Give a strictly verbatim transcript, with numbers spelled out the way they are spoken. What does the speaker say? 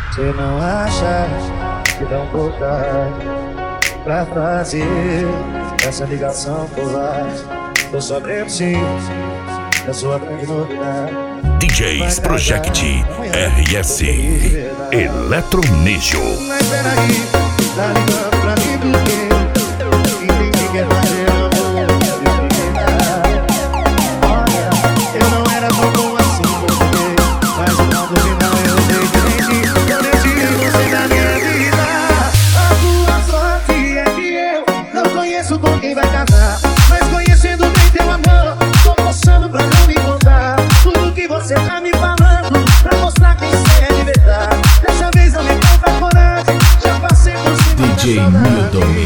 Você não acha que dá um vontade pra fazer essa ligação por lá? Tô sabendo sim da sua grande novidade. D Js Project R S Eletronígio. Mas peraí, tá ligando pra mim do quê? Entendi que quer fazer amor. Olha, eu não era tão bom assim com você, mas no final do final eu sei que entendi. Eu deixei você na minha vida. A tua sorte é que eu não conheço com quem vai casar, mas conhecendo bem teu amor, tô forçando pra não me contar tudo que você tá me falando, pra mostrar quem você é de verdade. Dessa vez eu me falta coragem, já passei por cima. D J Mildon